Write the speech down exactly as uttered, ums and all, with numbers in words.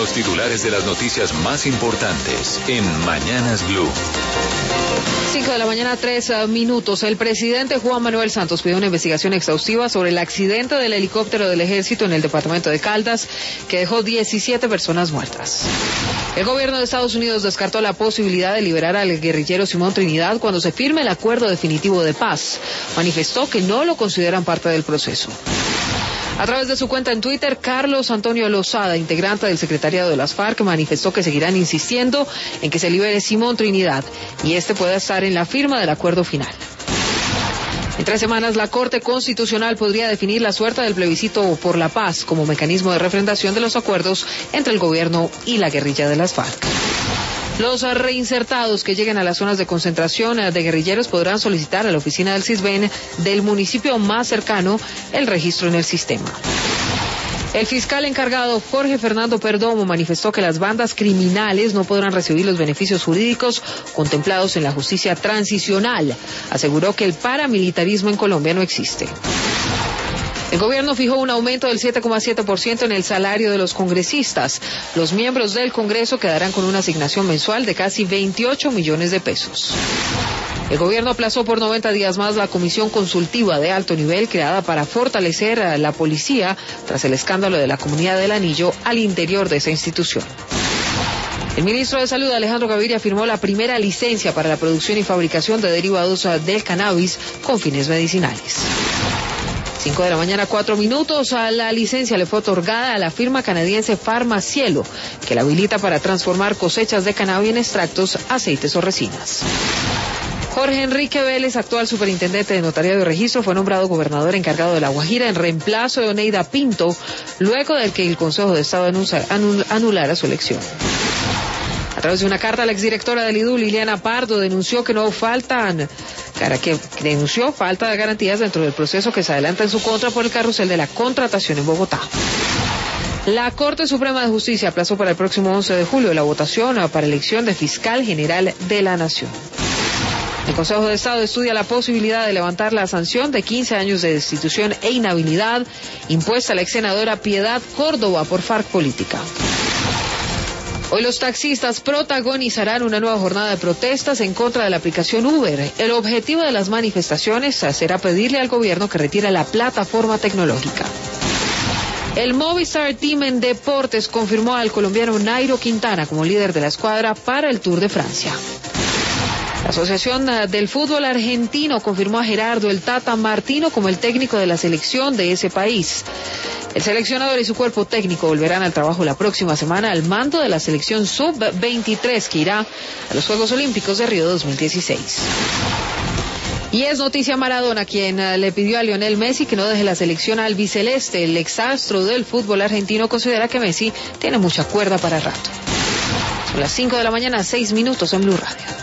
los titulares de las noticias más importantes en Mañanas Blue. cinco de la mañana, tres minutos. El presidente Juan Manuel Santos pidió una investigación exhaustiva sobre el accidente del helicóptero del ejército en el departamento de Caldas, que dejó diecisiete personas muertas. El gobierno de Estados Unidos descartó la posibilidad de liberar al guerrillero Simón Trinidad cuando se firme el acuerdo definitivo de paz. Manifestó que no lo consideran parte del proceso. A través de su cuenta en Twitter, Carlos Antonio Lozada, integrante del secretariado de las FARC, manifestó que seguirán insistiendo en que se libere Simón Trinidad y este pueda estar en la firma del acuerdo final. En tres semanas, la Corte Constitucional podría definir la suerte del plebiscito por la paz como mecanismo de refrendación de los acuerdos entre el gobierno y la guerrilla de las FARC. Los reinsertados que lleguen a las zonas de concentración de guerrilleros podrán solicitar a la oficina del CISBEN del municipio más cercano el registro en el sistema. El fiscal encargado Jorge Fernando Perdomo manifestó que las bandas criminales no podrán recibir los beneficios jurídicos contemplados en la justicia transicional. Aseguró que el paramilitarismo en Colombia no existe. El gobierno fijó un aumento del siete coma siete por ciento en el salario de los congresistas. Los miembros del Congreso quedarán con una asignación mensual de casi veintiocho millones de pesos. El gobierno aplazó por noventa días más la comisión consultiva de alto nivel creada para fortalecer a la policía tras el escándalo de la Comunidad del Anillo al interior de esa institución. El ministro de Salud, Alejandro Gaviria, firmó la primera licencia para la producción y fabricación de derivados del cannabis con fines medicinales. cinco de la mañana, cuatro minutos. A la licencia le fue otorgada a la firma canadiense Farmacielo, que la habilita para transformar cosechas de cannabis en extractos, aceites o resinas. Jorge Enrique Vélez, actual superintendente de Notariado y Registro, fue nombrado gobernador encargado de La Guajira en reemplazo de Oneida Pinto, luego de que el Consejo de Estado anulara su elección. A través de una carta, la exdirectora del I D U, Liliana Pardo, denunció que no faltan, que denunció falta de garantías dentro del proceso que se adelanta en su contra por el carrusel de la contratación en Bogotá. La Corte Suprema de Justicia aplazó para el próximo once de julio la votación para elección de fiscal general de la Nación. El Consejo de Estado estudia la posibilidad de levantar la sanción de quince años de destitución e inhabilidad impuesta a la ex senadora Piedad Córdoba por FARC Política. Hoy los taxistas protagonizarán una nueva jornada de protestas en contra de la aplicación Uber. El objetivo de las manifestaciones será pedirle al gobierno que retire la plataforma tecnológica. El Movistar Team en deportes confirmó al colombiano Nairo Quintana como líder de la escuadra para el Tour de Francia. La Asociación del Fútbol Argentino confirmó a Gerardo el Tata Martino como el técnico de la selección de ese país. El seleccionador y su cuerpo técnico volverán al trabajo la próxima semana al mando de la selección sub veintitrés que irá a los Juegos Olímpicos de Río dos mil dieciséis. Y es noticia Maradona quien le pidió a Lionel Messi que no deje la selección albiceleste. El exastro del fútbol argentino considera que Messi tiene mucha cuerda para rato. Son las cinco de la mañana, seis minutos en Blue Radio.